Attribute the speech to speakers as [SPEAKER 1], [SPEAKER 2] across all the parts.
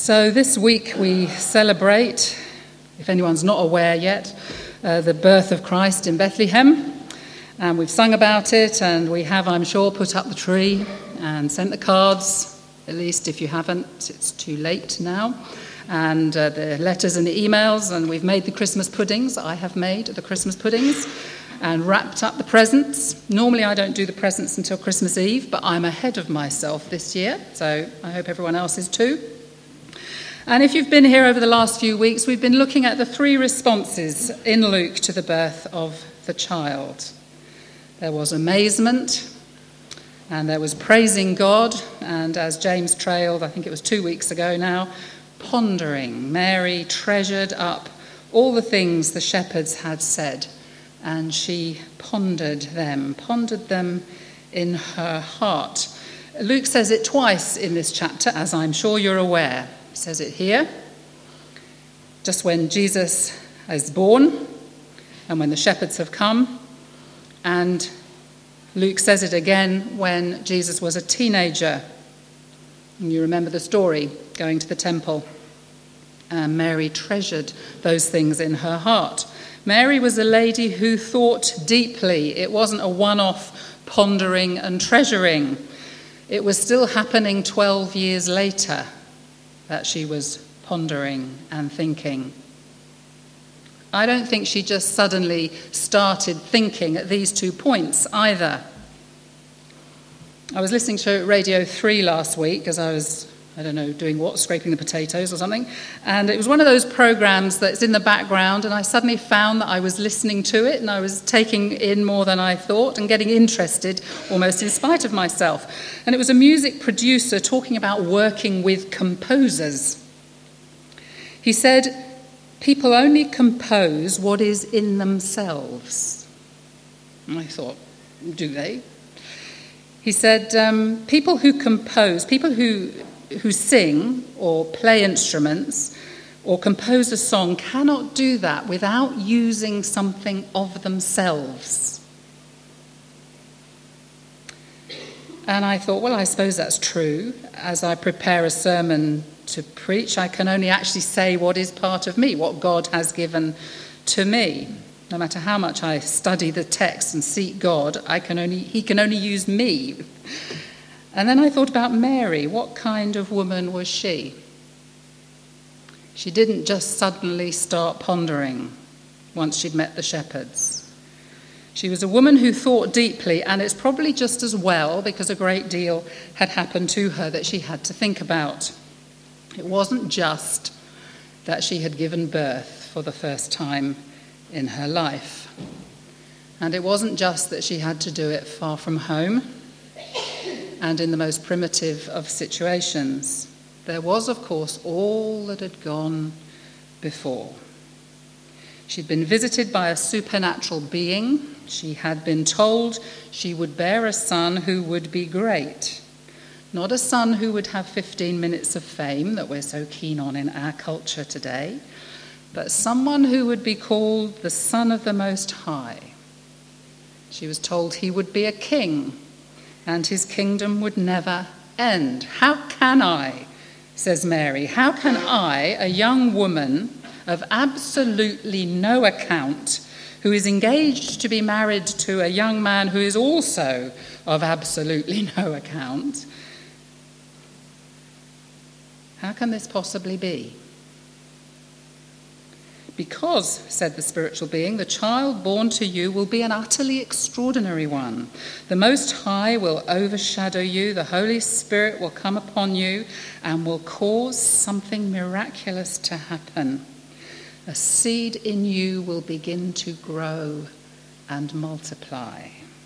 [SPEAKER 1] So this week we celebrate, if anyone's not aware yet, the birth of Christ in Bethlehem. And we've sung about it, and we have, I'm sure, put up the tree and sent the cards. At least if you haven't, it's too late now. And the letters and the emails, and we've made the Christmas puddings. I have made the Christmas puddings and wrapped up the presents. Normally I don't do the presents until Christmas Eve, but I'm ahead of myself this year, so I hope everyone else is too. And if you've been here over the last few weeks, we've been looking at the three responses in Luke to the birth of the child. There was amazement, and there was praising God, and as James trailed, I think it was 2 weeks ago now, pondering. Mary treasured up all the things the shepherds had said, and she pondered them in her heart. Luke says it twice in this chapter, as I'm sure you're aware. He says it here, just when Jesus is born and when the shepherds have come. And Luke says it again when Jesus was a teenager. And you remember the story, going to the temple. And Mary treasured those things in her heart. Mary was a lady who thought deeply. It wasn't a one-off pondering and treasuring. It was still happening 12 years later that she was pondering and thinking. I don't think she just suddenly started thinking at these 2 points either. I was listening to Radio 3 last week as I was, doing what, scraping the potatoes or something. And it was one of those programs that's in the background, and I suddenly found that I was listening to it and I was taking in more than I thought and getting interested almost in spite of myself. And it was a music producer talking about working with composers. He said, people only compose what is in themselves. And I thought, do they? He said, people who compose, people who sing or play instruments or compose a song cannot do that without using something of themselves. And I thought, well, I suppose that's true. As I prepare a sermon to preach, I can only actually say what is part of me, what God has given to me. No matter how much I study the text and seek God, he can only use me. And then I thought about Mary. What kind of woman was she? She didn't just suddenly start pondering once she'd met the shepherds. She was a woman who thought deeply, and it's probably just as well, because a great deal had happened to her that she had to think about. It wasn't just that she had given birth for the first time in her life. And it wasn't just that she had to do it far from home and in the most primitive of situations. There was, of course, all that had gone before. She'd been visited by a supernatural being. She had been told she would bear a son who would be great. Not a son who would have 15 minutes of fame that we're so keen on in our culture today, but someone who would be called the Son of the Most High. She was told he would be a king, and his kingdom would never end. How can I, says Mary, how can I, a young woman of absolutely no account, who is engaged to be married to a young man who is also of absolutely no account, how can this possibly be? Because, said the spiritual being, the child born to you will be an utterly extraordinary one. The Most High will overshadow you, the Holy Spirit will come upon you and will cause something miraculous to happen. A seed in you will begin to grow and multiply.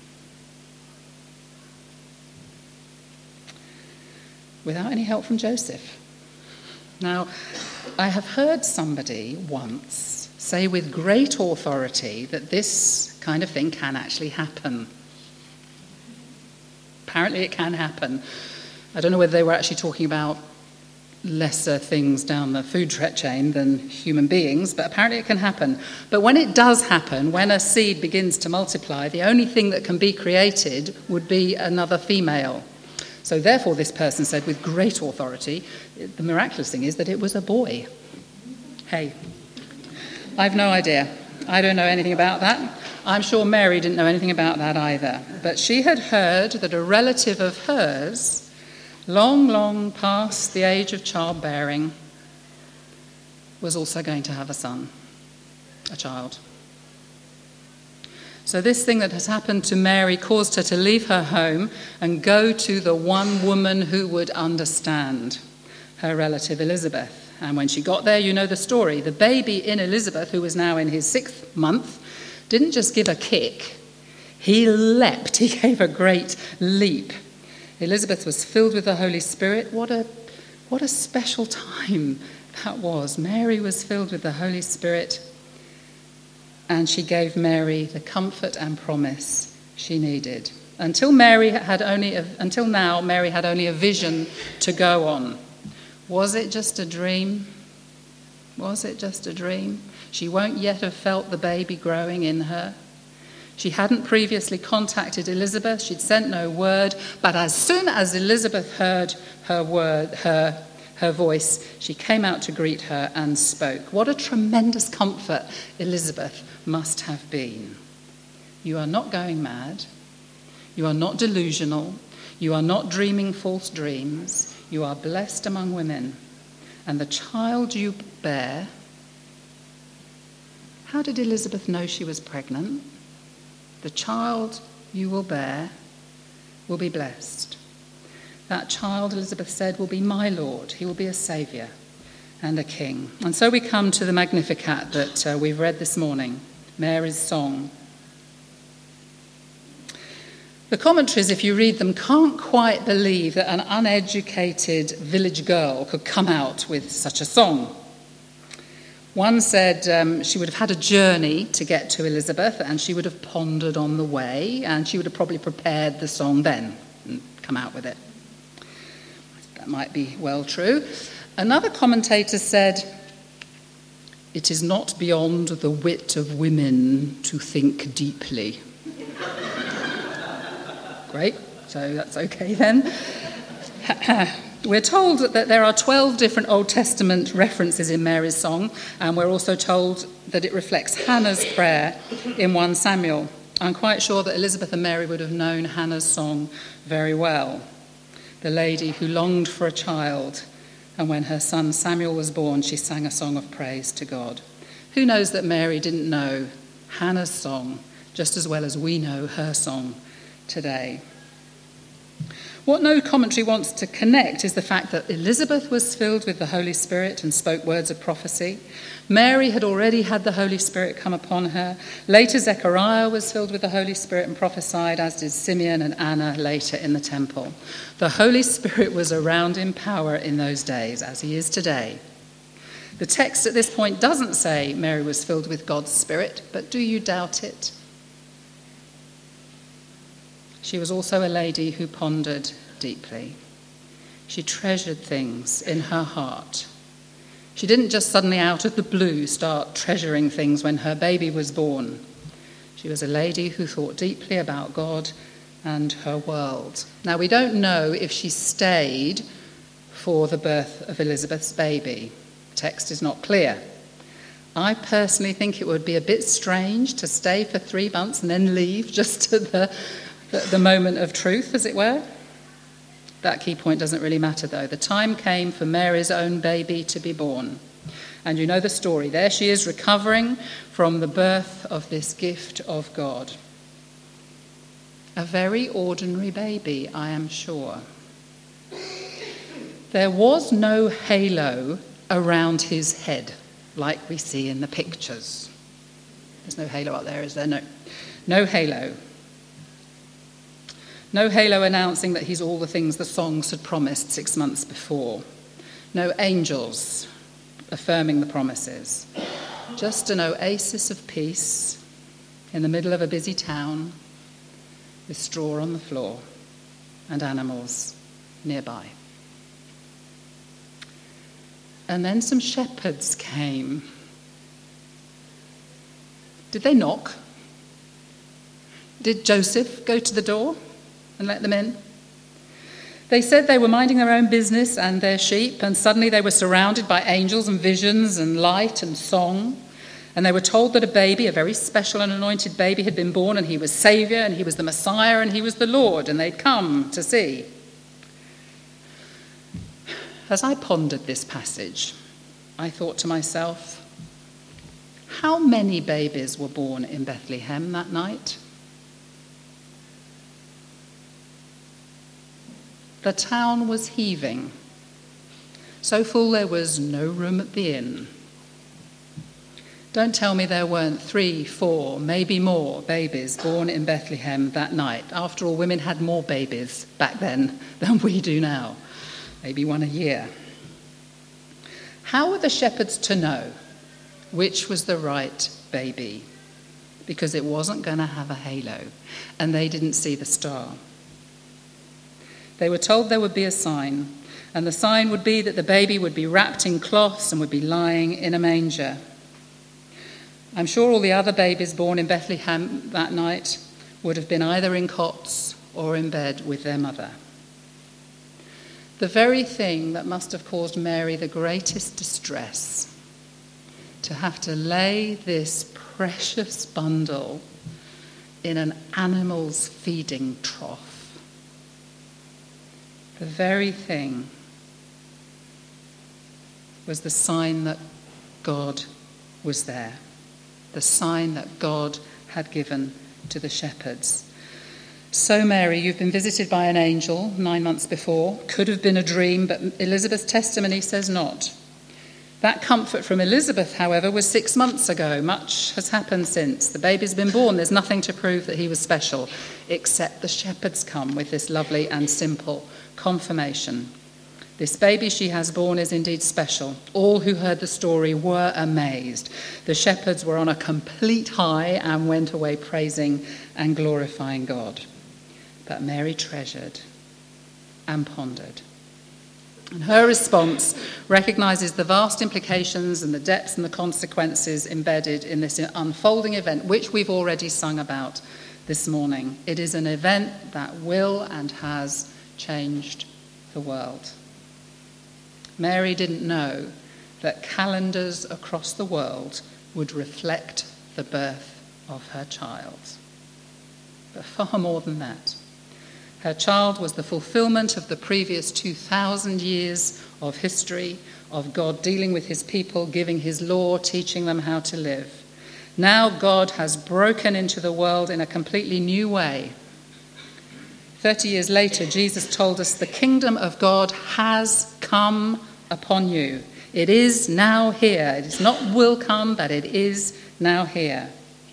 [SPEAKER 1] Without any help from Joseph. Now, I have heard somebody once say with great authority that this kind of thing can actually happen. Apparently it can happen. I don't know whether they were actually talking about lesser things down the food chain than human beings, but apparently it can happen. But when it does happen, when a seed begins to multiply, the only thing that can be created would be another female. So therefore, this person said with great authority, the miraculous thing is that it was a boy. Hey, I've no idea. I don't know anything about that. I'm sure Mary didn't know anything about that either. But she had heard that a relative of hers, long, long past the age of childbearing, was also going to have a son, a child. So this thing that has happened to Mary caused her to leave her home and go to the one woman who would understand, her relative Elizabeth. And when she got there, you know the story. The baby in Elizabeth, who was now in his 6th month, didn't just give a kick. He leapt. He gave a great leap. Elizabeth was filled with the Holy Spirit. What a special time that was. Mary was filled with the Holy Spirit, and she gave Mary the comfort and promise she needed. Until now, Mary had only a vision to go on. Was it just a dream? Was it just a dream? She won't yet have felt the baby growing in her. She hadn't previously contacted Elizabeth. She'd sent no word. But as soon as Elizabeth heard her voice, she came out to greet her and spoke. What a tremendous comfort Elizabeth must have been. You are not going mad. You are not delusional. You are not dreaming false dreams. You are blessed among women. And the child you bear, how did Elizabeth know she was pregnant? The child you will bear will be blessed. That child, Elizabeth said, will be my Lord. He will be a saviour and a king. And so we come to the Magnificat that we've read this morning, Mary's song. The commentaries, if you read them, can't quite believe that an uneducated village girl could come out with such a song. One said she would have had a journey to get to Elizabeth, and she would have pondered on the way, and she would have probably prepared the song then and come out with it. That might be well true. Another commentator said, "It is not beyond the wit of women to think deeply." Great, so that's okay then. We're told that there are 12 different Old Testament references in Mary's song, and we're also told that it reflects Hannah's prayer in 1 Samuel. I'm quite sure that Elizabeth and Mary would have known Hannah's song very well, the lady who longed for a child, and when her son Samuel was born, she sang a song of praise to God. Who knows that Mary didn't know Hannah's song just as well as we know her song today? What no commentary wants to connect is the fact that Elizabeth was filled with the Holy Spirit and spoke words of prophecy. Mary had already had the Holy Spirit come upon her. Later, Zechariah was filled with the Holy Spirit and prophesied, as did Simeon and Anna later in the temple. The Holy Spirit was around in power in those days, as he is today. The text at this point doesn't say Mary was filled with God's Spirit, but do you doubt it? She was also a lady who pondered deeply. She treasured things in her heart. She didn't just suddenly out of the blue start treasuring things when her baby was born. She was a lady who thought deeply about God and her world. Now, we don't know if she stayed for the birth of Elizabeth's baby. The text is not clear. I personally think it would be a bit strange to stay for 3 months and then leave just to the moment of truth, as it were. That key point doesn't really matter, though. The time came for Mary's own baby to be born. And you know the story. There she is, recovering from the birth of this gift of God. A very ordinary baby, I am sure. There was no halo around his head, like we see in the pictures. There's no halo up there, is there? No halo. No halo announcing that he's all the things the songs had promised 6 months before. No angels affirming the promises. Just an oasis of peace in the middle of a busy town with straw on the floor and animals nearby. And then some shepherds came. Did they knock? Did Joseph go to the door and let them in? They said they were minding their own business and their sheep, and suddenly they were surrounded by angels and visions and light and song. And they were told that a baby, a very special and anointed baby, had been born, and he was Saviour, and he was the Messiah, and he was the Lord, and they'd come to see. As I pondered this passage, I thought to myself, how many babies were born in Bethlehem that night? The town was heaving, so full there was no room at the inn. Don't tell me there weren't 3, 4, maybe more babies born in Bethlehem that night. After all, women had more babies back then than we do now, maybe one a year. How were the shepherds to know which was the right baby? Because it wasn't going to have a halo, and they didn't see the star. They were told there would be a sign, and the sign would be that the baby would be wrapped in cloths and would be lying in a manger. I'm sure all the other babies born in Bethlehem that night would have been either in cots or in bed with their mother. The very thing that must have caused Mary the greatest distress, to have to lay this precious bundle in an animal's feeding trough. The very thing was the sign that God was there, the sign that God had given to the shepherds. So, Mary, you've been visited by an angel 9 months before. Could have been a dream, but Elizabeth's testimony says not. That comfort from Elizabeth, however, was 6 months ago. Much has happened since. The baby's been born. There's nothing to prove that he was special, except the shepherds come with this lovely and simple confirmation. This baby she has born is indeed special. All who heard the story were amazed. The shepherds were on a complete high and went away praising and glorifying God. But Mary treasured and pondered. And her response recognises the vast implications and the depths and the consequences embedded in this unfolding event, which we've already sung about this morning. It is an event that will and has changed the world. Mary didn't know that calendars across the world would reflect the birth of her child. But far more than that. Her child was the fulfillment of the previous 2,000 years of history, of God dealing with his people, giving his law, teaching them how to live. Now God has broken into the world in a completely new way. 30 years later, Jesus told us the kingdom of God has come upon you. It is now here. It is not will come, but it is now here.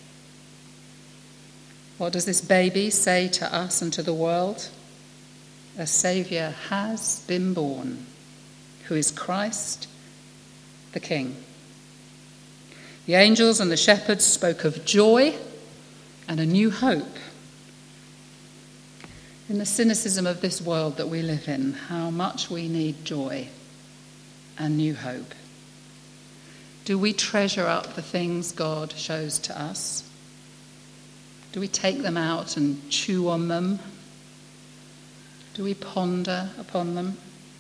[SPEAKER 1] What does this baby say to us and to the world? A Saviour has been born, who is Christ the King. The angels and the shepherds spoke of joy and a new hope. In the cynicism of this world that we live in, how much we need joy and new hope. Do we treasure up the things God shows to us? Do we take them out and chew on them? Do we ponder upon them?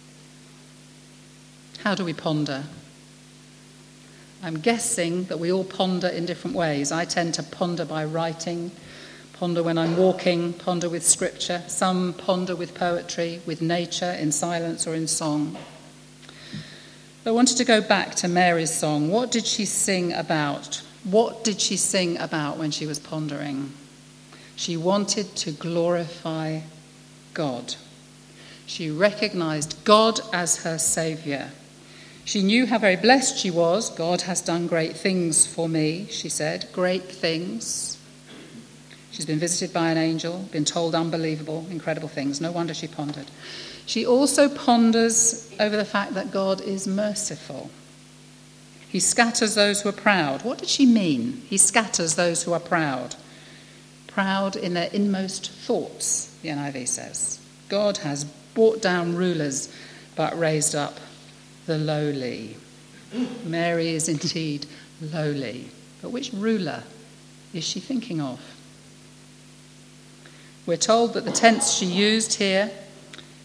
[SPEAKER 1] How do we ponder? I'm guessing that we all ponder in different ways. I tend to ponder by writing, ponder when I'm walking, ponder with scripture. Some ponder with poetry, with nature, in silence or in song. I wanted to go back to Mary's song. What did she sing about? What did she sing about when she was pondering? She wanted to glorify God. She recognized God as her Saviour. She knew how very blessed she was. God has done great things for me, she said. Great things. She's been visited by an angel, been told unbelievable, incredible things. No wonder she pondered. She also ponders over the fact that God is merciful. He scatters those who are proud. What did she mean? He scatters those who are proud. Proud in their inmost thoughts, the NIV says. God has brought down rulers, but raised up the lowly. Mary is indeed lowly. But which ruler is she thinking of? We're told that the tense she used here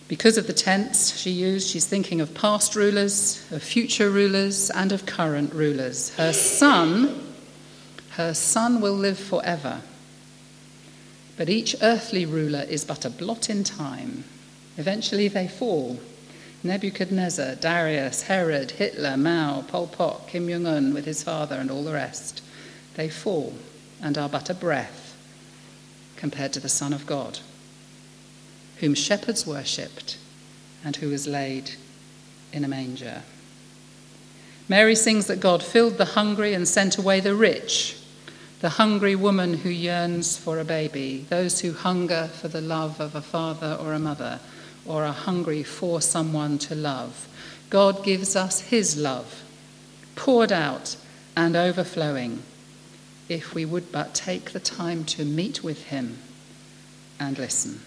[SPEAKER 1] Because of the tense she used, she's thinking of past rulers, of future rulers, and of current rulers. Her son will live forever. But each earthly ruler is but a blot in time. Eventually they fall. Nebuchadnezzar, Darius, Herod, Hitler, Mao, Pol Pot, Kim Jong-un with his father and all the rest. They fall and are but a breath compared to the Son of God, whom shepherds worshipped and who was laid in a manger. Mary sings that God filled the hungry and sent away the rich, the hungry woman who yearns for a baby, those who hunger for the love of a father or a mother, or are hungry for someone to love. God gives us his love, poured out and overflowing, if we would but take the time to meet with him and listen.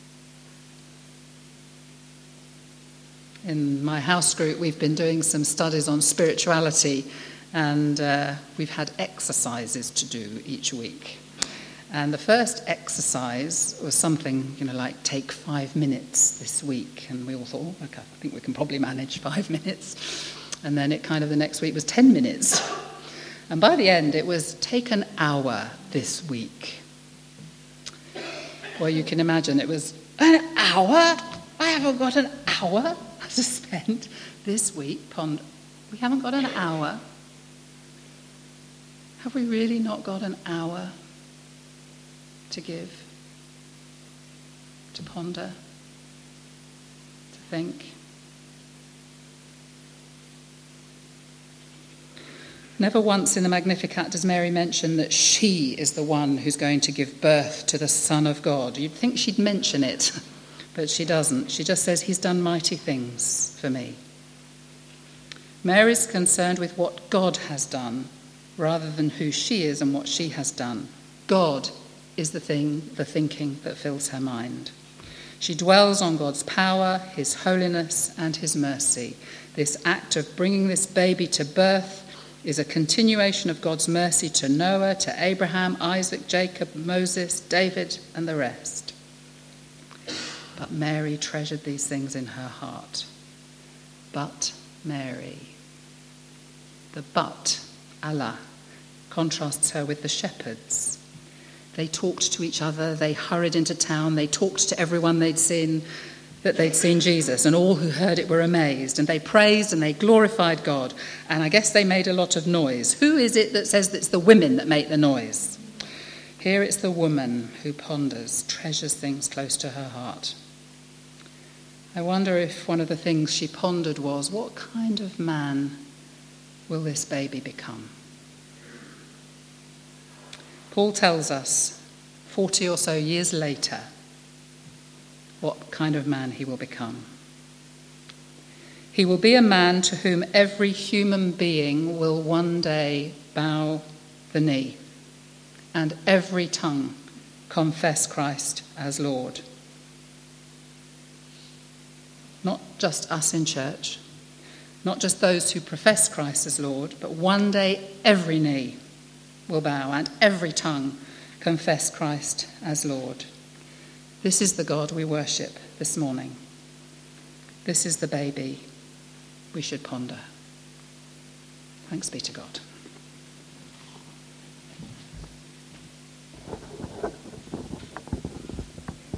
[SPEAKER 1] In my house group, we've been doing some studies on spirituality, and we've had exercises to do each week. And the first exercise was something, like take 5 minutes this week. And we all thought, oh, okay, I think we can probably manage 5 minutes. And then the next week was 10 minutes. And by the end, it was take an hour this week. Well, you can imagine it was an hour? I haven't got an hour to spend this week. We haven't got an hour. Have we really not got an hour to give, to ponder, to think? Never once in the Magnificat does Mary mention that she is the one who's going to give birth to the Son of God. You'd think she'd mention it, but she doesn't. She just says, he's done mighty things for me. Mary's concerned with what God has done rather than who she is and what she has done. God is the thinking that fills her mind. She dwells on God's power, his holiness, and his mercy. This act of bringing this baby to birth is a continuation of God's mercy to Noah, to Abraham, Isaac, Jacob, Moses, David, and the rest. But Mary treasured these things in her heart. But Mary. The but, Allah, contrasts her with the shepherds. They talked to each other, they hurried into town, they talked to everyone that they'd seen Jesus, and all who heard it were amazed, and they praised and they glorified God, and I guess they made a lot of noise. Who is it that says that it's the women that make the noise? Here it's the woman who ponders, treasures things close to her heart. I wonder if one of the things she pondered was, what kind of man will this baby become? Paul tells us 40 or so years later what kind of man he will become. He will be a man to whom every human being will one day bow the knee and every tongue confess Christ as Lord. Not just us in church, not just those who profess Christ as Lord, but one day every knee will bow and every tongue confess Christ as Lord. This is the God we worship this morning. This is the baby we should ponder. Thanks be to God.